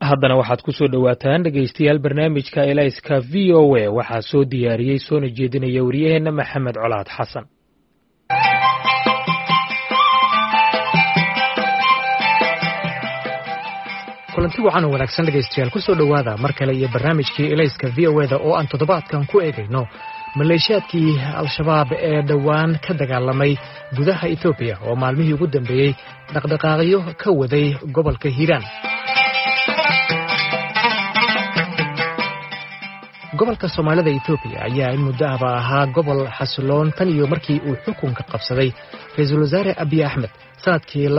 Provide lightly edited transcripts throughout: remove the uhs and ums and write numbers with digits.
haddana waxaad ku soo dhowaataan dhegaystayaal barnaamijka elayska VOA waxaa soo diyaariyey soona jeedinaya wariyaheenna maxamed colaad xasan. kulanti wacan oo wanaagsan dhegaystayaal ku soo dhowaada mar kale iyo barnaamijkii elayska VOA oo aan toddobaadkan ku eegayno maleeshiyaadkii al-shabaab ee dhowaan ka dagaalamay gudaha Itoobiya oo maalmihii ugu dambeeyey dhaqdhaqaaqyo ka waday gobolka Hiiraan. gobolka Soomaalida Itoobiya ayaa in muddo ahba ahaa gobol xasiloon tan iyo markii uu xukunka qabsaday Ra'iisul Wasaare Abiy Ahmed sanadkii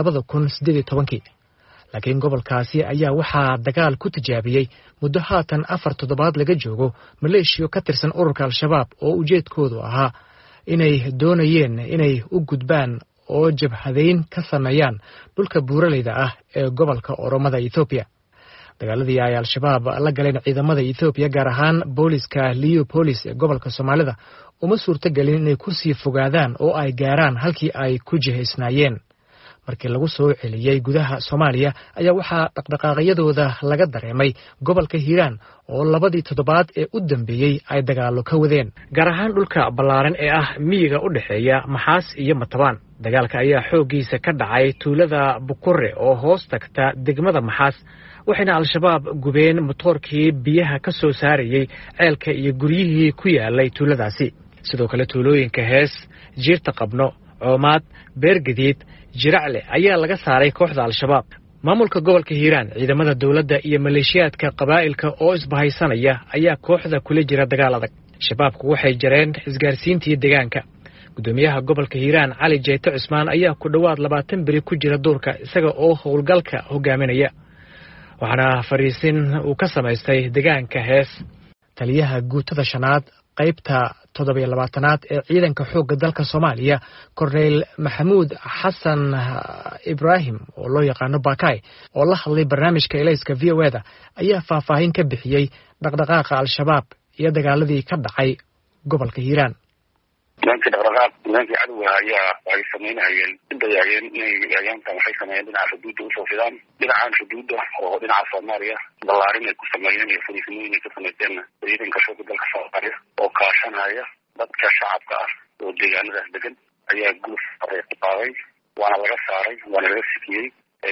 2018. laakiin gobolkaasi ayaa waxaa dagaal ku tijaabiyey muddo haatan 4 toddobaad laga joogo maleeshiyo ka tirsan ururka al-shabaab oo ujeedkoodu ahaa inay doonayeen inay u gudbaan oo jabhadayn ka sameeyaan dhulka buuraleyda ah ee gobolka Oromada Itoobiya. dagaaladii ay al-shabaab la galeen ciidamada Itoobiya gaar ahaan booliska Liyo Police ee gobolka Soomaalida uma suurtagelin inay ku sii fogaadaan oo ay gaaraan halkii ay ku jihaysnaayeen. markii lagu soo celiyay gudaha Soomaaliya ayaa waxaa dhaqdhaqaaqyadooda laga dareemay gobolka Hiiraan oo 2 toddobaad ee u dambeeyay ay dagaalo ka wadeen gaar ahaan dhulka ballaaran ee ah miyiga u dhaxeeya Maxaas iyo Matabaan. dagaalka ayaa xoogiisa ka dhacay tuulada Bukure oo hoos tagta degmada Maxaas waxayna al-shabaab gubeen motorkii biyaha ka soo saarayay ceelka iyo guryihii ku yaalay tuuladaasi. sidoo kale tuulooyinka Hees, Jiirta Qabno, Coomaad, Beergadiid, Jiracle ayaa laga saaray kooxda al-shabaab. maamulka gobolka Hiiraan ciidamada dawladda iyo maleeshiyaadka qabaa'ilka oo isbahaysanaya ayaa kooxda kula jira dagaal adag. shabaabku waxay jareen isgaarsiintii deegaanka. gudoomiyaha gobolka Hiiraan Cali Jeyte Cusmaan ayaa ku dhawaad 20 bari ku jira duurka isaga oo howlgalka hogaaminaya. waxaana fariisin uu ka samaystay deegaanka Hees. taliyaha guutada shanaad qaybta 27aad ee ciidanka xoogga dalka Soomaaliya Korneyl Maxamuud Xasan Ibrahim oo loo yaqaano Bakay oo la hadlay barnaamijka elayska VOA ayaa faahfaahin ka bixiyay dhaqdhaqaaqa al-shabaab iyo dagaaladii ka dhacay gobolka Hiiraan. nimankii cadowga ayaa ay sameynayeen inayeen ayaantan waxay sameeyeen dhinaca xuduudda usoo fidaan dhinacan xuduudda oo dhinaca Soomaaliya ballaarin ay ku sameeyeen iyo fariismooyin ay ka sameeyeen ciidanka xoogga dalka Soomaaliya oo kaashanaya dadka shacabka ah oo deegaanada degan ayaa guluf qaaday waana laga saaray waana laga sikiyey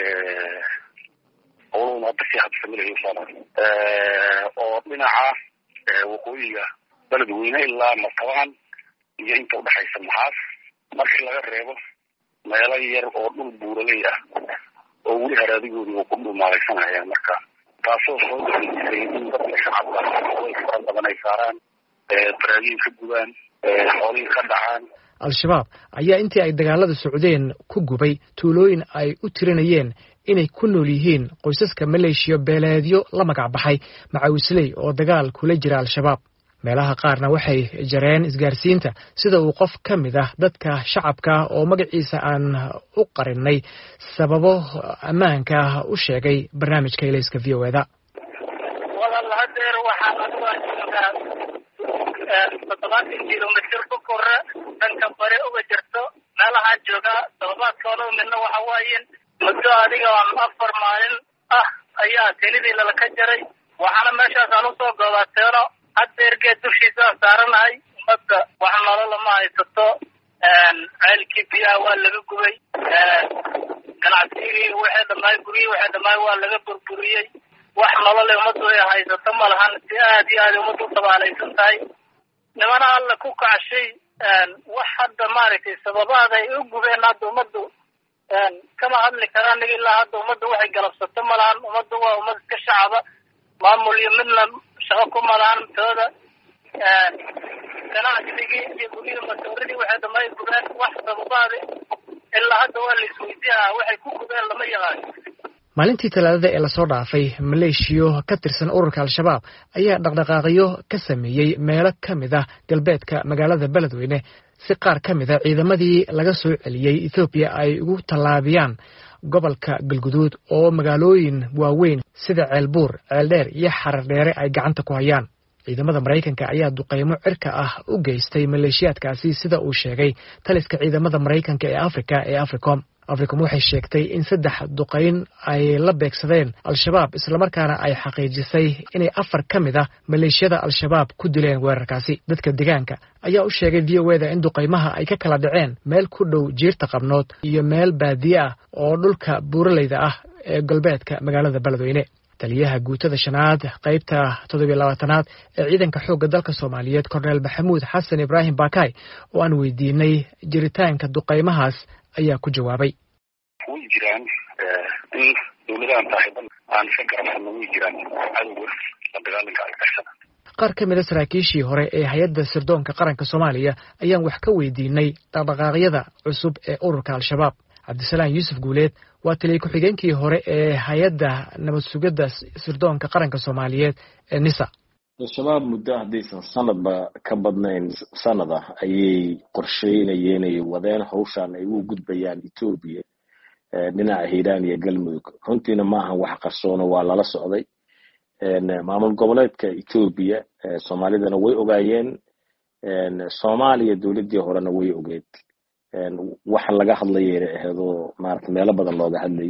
oo hadda si habsamilayo Soomaaliya oo dhinaca waqooyiga beledweyne ilaa Matabaan iyo inta u dhaxaysa Maxaas markii laga reebo meelo yar oo dhul buuraley ah oo weli haraadigoodii uu ku dhumaalaysanaya. marka taasoo soo dhexeysay in dadka shacabka ay fara badan ay saaraan baraagin ka gubaan xoolihii ka dhacaan. al-shabaab ayaa intii ay dagaalada socdeen ku gubay tuulooyin ay u tirinayeen inay ku nool yihiin qoysaska maleeshiyo beeleedyo la magac baxay Macawisley oo dagaal kula jira al-shabaab. meelaha qaarna waxay jareen isgaarsiinta sida uu qof ka mid ah dadka shacabka oo magaciisa aan u qarinay sababo ammaanka u sheegay barnaamijka elayska VOA. walaal hadeer waxaa la kilomitir ku kore dhanka bare uga jirto meelaha jooga sababaadkoona midna waxa waaye muddo adiga 4 maalin ah ayaa kelidii lala ka jaray waxaana meeshaas aan usoo goobateeno hadeergeed dushiisa saaranahay ummadda wax nolol ma haysato. ceelkii biyaha waa laga gubay, ganacsigii waxay dhammaay guriyii waxay dhammaay waa laga burburiyey. wax nolol ummaddu ay haysato ma lahan. si aad iyo aad ummaddu u tabaalaysan tahay. nimana alla ku kacshay wax hadda maaragtay sababaada ay u gubeen hadda ummaddu kama hadli karaan ilaa hadda ummaddu waxay galabsato ma lahan. ummaddu waa ummad iska shacaba maamul iyo midna shaqo ku malaan tooda ganacsigii iyo guriyada masooridii waxay dhammaay gubeen. wax sababaada ilaa hadda waa la isweydiiyaa waxay ku gubeen lama yaqaan. maalintii Talaadada ee la soo dhaafay maleeshiyo ka tirsan ururka al-shabaab ayaa dhaqdhaqaaqyo ka sameeyay meelo ka mid ah galbeedka magaalada Beledweyne si qaar ka mid ah ciidamadii laga soo celiyay Itoobiya ay ugu tallaabiyaan gobolka Galguduud oo magaalooyin waaweyn sida Ceelbuur, Ceeldheer iyo Xarardheere ay gacanta ku hayaan. ciidamada Mareykanka ayaa duqeymo cirka ah u geystay maleeshiyaadkaasi sida uu sheegay taliska ciidamada Mareykanka ee Afrika ee Africom. africom waxay sheegtay in 3 duqayn ay la beegsadeen al-shabaab islamarkaana ay xaqiijisay inay 4 ka mid ah maleeshiyada al-shabaab ku dileen weerarkaasi. dadka deegaanka ayaa u sheegay VOA in duqaymaha ay ka kala dhaceen meel ku dhow jiirta Qabnood iyo meel baadiye ah oo dhulka buuraleyda ah ee galbeedka magaalada Beledweyne. taliyaha guutada 5aad qaybta 27aad ee ciidanka xoogga dalka Soomaaliyeed Korneel Maxamuud Xasan Ibraahim Baakay oo aan weydiinay jiritaanka duqaymahaas ayaa ku jawaabay. way jiraan in dawladahan saaxiiban aan ka garabsano way jiraan cadowga la dagaalanka argagixisada. qaar ka mid ah saraakiishii hore ee hay'adda sirdoonka qaranka Soomaaliya ayaan wax ka weydiinay dhaqdhaqaaqyada cusub ee ururka al-shabaab. Cabdisalaam Yuusuf Guuleed waa taliye ku-xigeenkii hore ee hay'adda nabad sugidda sirdoonka qaranka Soomaaliyeed ee NISA. al-shabaab muddo haddaysan sanadba ka badnayn sanada ayay qorsheynayeen ay wadeen hawshan ay u gudbayaan Ethiopia dhinaca Hiiraan iyo Galmudug. runtiina maaha wax qarsoon waa lala socday maamul goboleedka Ethiopia Soomaalidana way ogaayeen Soomaaliya dawladii horena way ogeed waxa laga hadlayay ahado maaragtay meelo badan looga hadlayay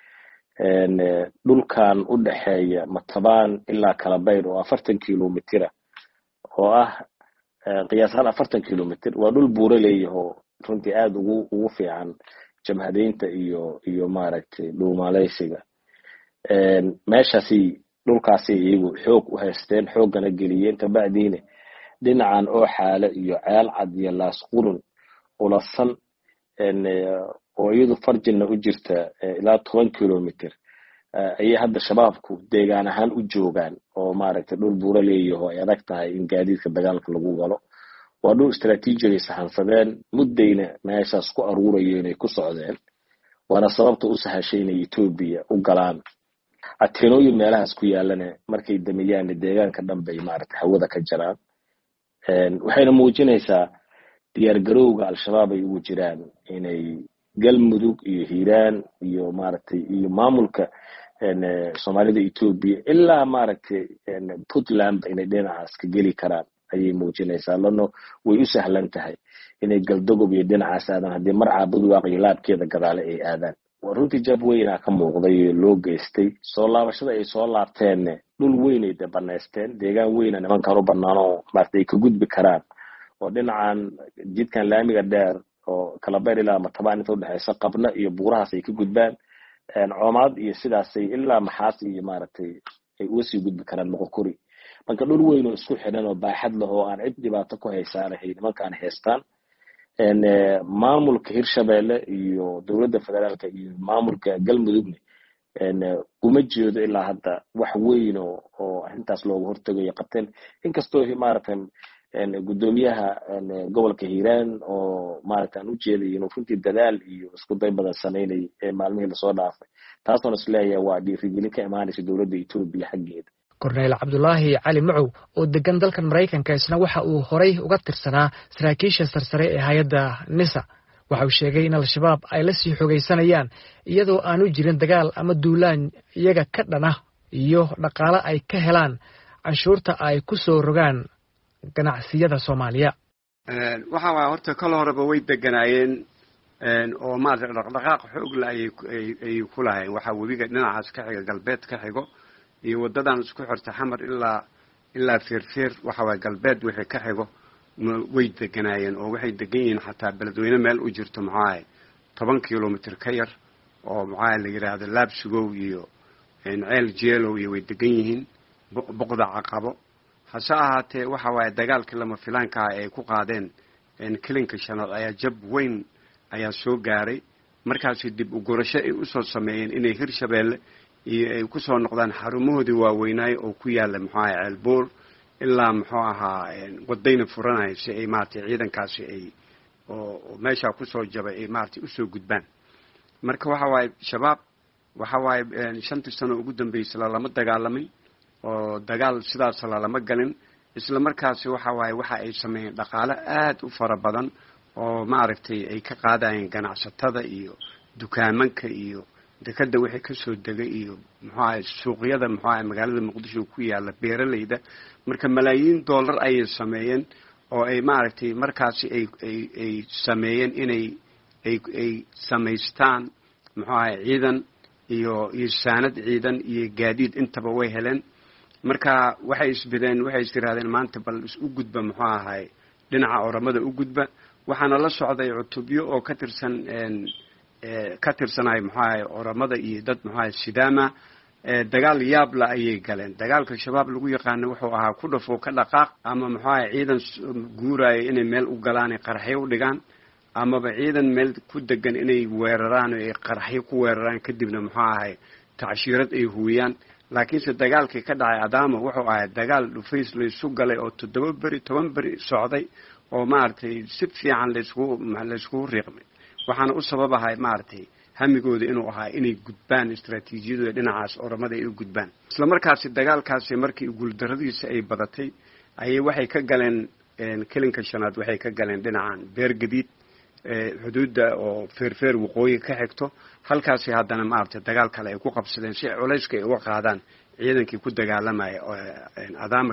dhulkan u dhaxeeya Matabaan ilaa Kalabayr oo 40 kilomitir oo ah qiyaasan 40 kilomitir waa dhul buuraley oo runtii aad ugu fiican jamhadeynta iyo maaragtay dhuumaaleysiga meeshaasi dhulkaasi iyagu xoog u haysteen xoogana geliyeen ka bacdiina dhinacan oo xaale iyo ceel cad iyo laas qurun ulasan oo iyadu farjina u jirta ilaa 10 kilomitir ayay hadda shabaabku deegaan ahaan u joogaan oo maaragtay dhul buuraley oo ay adag tahay in gaadiidka dagaalka lagu galo. waa dhul istaraatiiji sahansadeen muddayna meeshaas ku aruurayeen ay ku socdeen waana sababta u sahashay inay Ethiopia u galaan ateenooyin meelahaas ku yaalana markay damiyaan deegaanka dhanbay maaragtay hawada ka jaraan waxayna muujinaysaa diyaar garowga al-shabaab ay ugu jiraan inay Galmudug iyo Hiiraan iyo maaragtay iyo maamulka Soomaalida Ethiopia ilaa maaragtay Puntland inay dhinacaas ka geli karaan ayay muujinaysaa lano way u sahlan tahay inay galdogob iyo dhinacaas aadan haddii mar caabud waaqi laabkeeda gadaale ay aadaan. waa runtii jab weyn ka muuqday loo geystay soo laabashada ay soo laabteen dhul weyn ay banaysteen deegaan weyn nimankan u banaano maartay ka gudbi karaan oo dhinacan jidkan laamiga dheer oo Kalabayr ilaa Matabaan inta u dhaxaysa qabna iyo buurahaas ay ka gudbaan coomaad iyo sidaasay ilaa maxaas iyo maaragtay ay u sii gudbi karaan Moqokuri. marka dhul weyn oo isku xidhan oo baaxad leh oo aan cid dhibaato ku haysaanahay nimankan haystaan maamulka Hirshabeelle iyo dawladda federaalka iyo maamulka Galmudug uma jeedo ilaa hadda wax weyn oo intaas looga hortagayo qabteen inkastoo maaragtay gudoomiyaha gobolka Hiiraan oo maaragtay u jeeday inuu runtii dadaal iyo isku day badan sameeyay maalmihii la soo dhaafay taasoo isleeyahay waa dhiirigelin ka imaanaysa dawladda Ethiopia xaggeeda. Korneel Cabdulaahi Cali Macow oo degan dalkan Mareykanka isna waxa uu horay uga tirsanaa saraakiisha sarsare ee hay'adda NISA waxa uu sheegay in al-shabaab ay la sii xogeysanayaan iyadoo aanu jirin dagaal ama duulaan iyaga ka dhana iyo dhaqaale ay ka helaan canshuurta ay ku soo rogaan ganacsiyada Soomaaliya. waxa waa horta kala horeba way deganaayeen oo maartay dhaqdhaqaaq xoog la ay ku lahayn waxa webiga dhinacaas ka xiga galbeed ka xigo iyo wadadan isku xirta xamar ilaa feerfeer waxa waa galbeed wixii ka xigo way deganaayeen oo waxay degan yihiin xataa Beledweyne meel u jirto maxay 10 kilomitir ka yar oo maxay la yiraahdo Laabsugow iyo ceel jeelo iyo way degan yihiin boqda caqabo hase ahaatee waxa waa dagaalkii lama filaanka ay ku qaadeen kilinka shanaad ayaa jab weyn ayaa soo gaaray markaas dib u gurasho ay u soo sameeyeen inay Hirshabeelle iyo ay ku soo noqdaan xarumahoodii waaweynay oo ku yaala maxay Ceelbuur ilaa muxuu ahaa wadayna furanay si ay maartay ciidankaasi ay oo meesha ku soo jabay ay maartay u soo gudbaan. marka waxa waay shabaab waxa waay 5 sano ugu dambeysay lama dagaalamay oo dagaal sidaas lama galin isla markaas waxa waay waxa ay sameeyeen dhaqaale aad u fara badan oo maartay ay ka qaadayeen ganacsatada iyo dukaamanka iyo dekada wixii ka soo degay iyo maxay suuqyada maxay magaalada Muqdisho ku yaala beeraleyda marka malaayiin dollar ay sameeyeen oo ay maartay markaas ay sameeyeen inay ay samaystaan muxuu ahay ciidan iyo saanad ciidan iyo gaadiid intaba way heleen marka waxay istiraadeen maanta bal u gudba muxuu ahay dhinaca oramada u gudba waxaana la socday cutubyo oo ka tirsanay muxuu ahay oramada iyo dad muxuu ahay sidaama dagaal yaabla ayay galeen dagaalka shabaab lagu yaqaano wuxuu ahaa ku dhafo ka dhaqaaq ama muxuu ahay ciidan guuraya inay meel u galaan ay qaraxyo u dhigaan amaba ciidan meel ku degan inay weeraraan oo ay qaraxyo ku weeraraan kadibna muxuu ahay tacshirad ay huwiyaan laakiinse dagaalkii ka dhacay Adama wuxuu ahaa dagaal dhufays la isu galay oo 10 beri socday oo maartay si fiican la isku riiqmay waxaana u sababahay maartay hamigooda inuu ahaa inay gudbaan istaraatiijiyadooda dhinacaas oramada ay u gudbaan isla markaasi dagaalkaasi markii guuldaradiisa ay badatay ayay waxay ka galeen kilinka shanaad waxay ka galeen dhinacan beergadiid xuduudda oo feerfeer waqooyi ka xigto halkaasi haddana maartay dagaal kale ay ku qabsadeen si culayska ay uga qaadaan ciidankii ku dagaalamaya Adama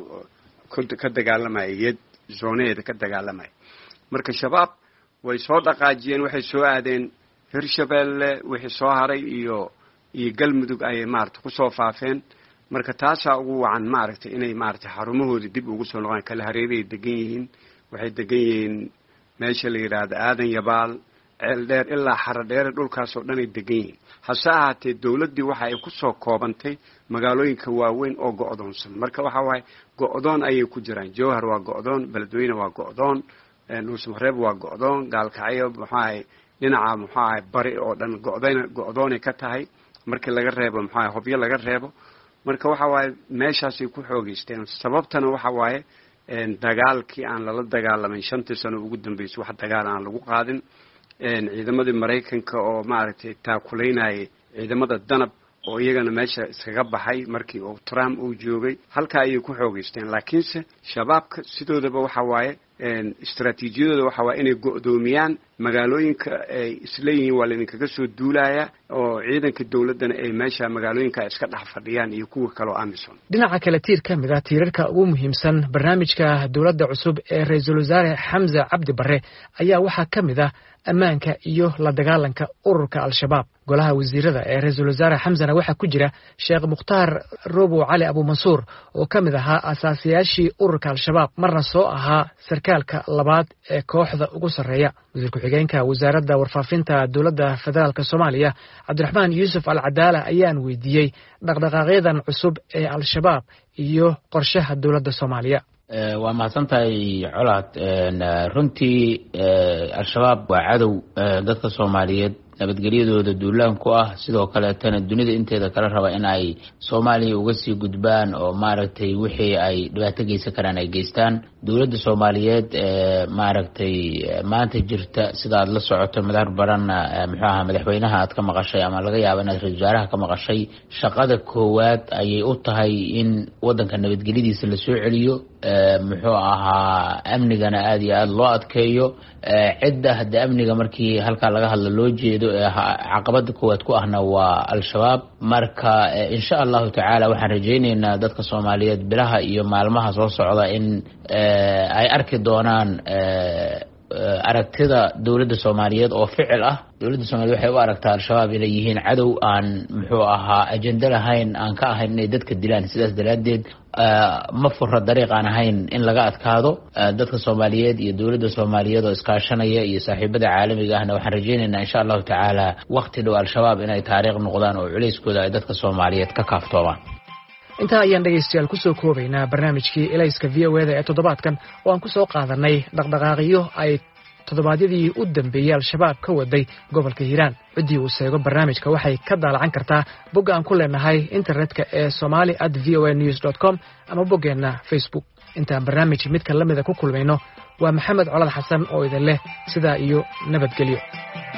ka dagaalamaya yed zooneeda ka dagaalamaya marka shabaab way soo dhaqaajiyeen waxay soo aadeen Hirshabeelle wixii soo haray iyo galmudug ay maartay ku soo faafeen marka taasa ugu wacan maartay inay maartay xarumahoodii dib ugu soo noqdaan kala hareeray degan yihiin waxay degan yihiin meesha la yiraahdo aadan yabaal ceel dheer ilaa xara dheer dhulkaas oo dhan ay degan yihiin hase ahaatee dawladdii waxa ay ku soo koobantay magaalooyinka waaweyn oo go'doonsan marka waxa waaye go'doon ayay ku jiraan Jowhar waa go'doon Beledweyne waa go'doon Nuusmareeb waa go'doon Gaalkacyo maxay dhinaca maxay bari oo dhan go'doon ka tahay markii laga reebo maxay hubyo laga reebo marka waxa waaye meeshaas ay ku xoogeysteen sababtana waxa waaye dagaalkii aan la dagaalamin 5 sano ugu dambeysay wax dagaal aan lagu qaadin ciidamadii Mareykanka oo maaragtay taakuleynay ciidamada danab oo iyagana meesha iskaga baxay markii uu Trump uu joogay halka ay ku xoogeysteen laakiinse shabaabka sidoodaba waxa waaye istaraatiijiyadooda waxa waa inay go'doomiyaan magaalooyinka ay isleeyihiin waa idinkaga soo duulaya oo ciidanka dawladana ay meesha magaalooyinka iska dhex fadhiyaan iyo kuwa kale oo Amison dhinaca kale tiir ka mid ah tiirarka ugu muhiimsan barnaamijka dawladda cusub ee ra'iisul wasaare Xamza Cabdi Barre ayaa waxa ka mid ah ammaanka iyo la dagaalanka ururka al-shabaab golaha wasiirada ee ra'iisul wasaare Xamzana waxa ku jira Sheekh Mukhtaar Robo Cali Abu Mansuur oo ka mid ahaa asaasiyaashii ururka al-shabaab marna soo ahaa sarkaalka labaad ee kooxda ugu sareeya wasiir ku-xigeenka wasaaradda warfaafinta dawladda federaalka Soomaaliya Cabdiraxmaan Yuusuf Al-Cadaala ayaan weydiiyey dhaqdhaqaaqyadan cusub ee al-shabaab iyo qorshaha dawladda Soomaaliya waa mahadsantahay colaad runtii al-shabaab waa cadow dadka Soomaaliyeed nabadgelyadooda duulaan ku ah sidoo kale tan dunida inteeda kala raba in ay Soomaaliya uga sii gudbaan oo maaragtay wixii ay dhibaato geysan karaan ay geystaan dawladda Soomaaliyeed maaragtay maanta jirta sida aad la socoto madax baran muxuu ahaa madaxweynaha aad ka maqashay ama laga yaabo inaad ra'iisul wasaaraha ka maqashay shaqada koowaad ayay u tahay in wadanka nabadgelyadiisa la soo celiyo muxuu ahaa amnigana aad iyo aad loo adkeeyo cidda hadda amniga markii halka laga hadlo loo jeedo caqabada koowaad ku ahna waa al-shabaab marka insha Allah ta'ala waxaan rajaynaynaa dadka Soomaaliyeed bilaha iyo maalmaha soo socda in ay arki doonaan aragtida dawladda Soomaaliyeed oo ficil ah dawladda Soomaaliyeed waxay u aragtaa al-shabaab inay yihiin cadow aan muxuu ahaa ajenda lahayn aan ka ahayn inay dadka dilaan sidaas daraadeed ma furra dariiq aan ahayn in laga adkaado dadka Soomaaliyeed iyo dawladda Soomaaliyeed oo iskaashanaya iyo saaxiibada caalamiga ahna waxaan rajaynaynaa insha Allah ta'ala waqti dhow al-shabaab inay taariikh noqdaan oo culayskooda ay dadka Soomaaliyeed ka kaaftoomaan inta ayaan dhageystayaal ku soo koobaynaa barnaamijkii Elayska VOA ee toddobaadkan oo aan ku soo qaadanay dhaqdhaqaaqyo ay toddobaadyadii u dambeeyay al-shabaab ka waday gobolka Hiiraan cidii uu seego barnaamijka waxay ka daalacan kartaa bogga aan ku leenahay internetka ee somali@voanews.com ama boggeena Facebook intaan barnaamij mid ka lamida ku kulmayno waa Maxamed Colaad Xasan oo idin leh sidaa iyo nabadgelyo